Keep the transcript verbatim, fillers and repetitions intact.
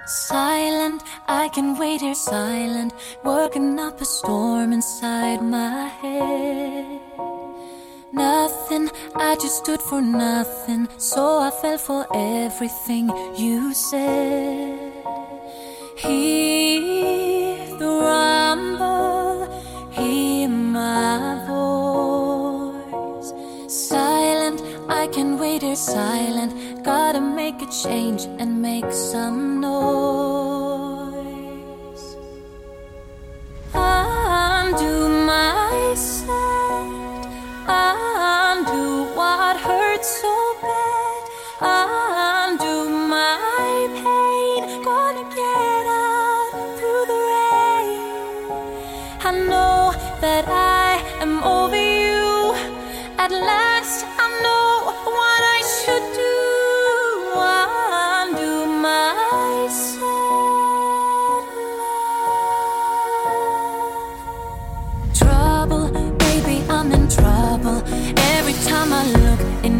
Silent, I can wait here silent, working up a storm inside my head. Nothing, I just stood for nothing, so I fell for everything you said. Hear the rumble, hear my voice. Silent, I can wait here silent, gotta make a change and make some noise. Undo my set, undo what hurts so bad, undo my pain, gonna get out through the rain. I know that I am over you, at last I know what I should do. Undo my sad love. Trouble, baby, I'm in trouble. Every time I look in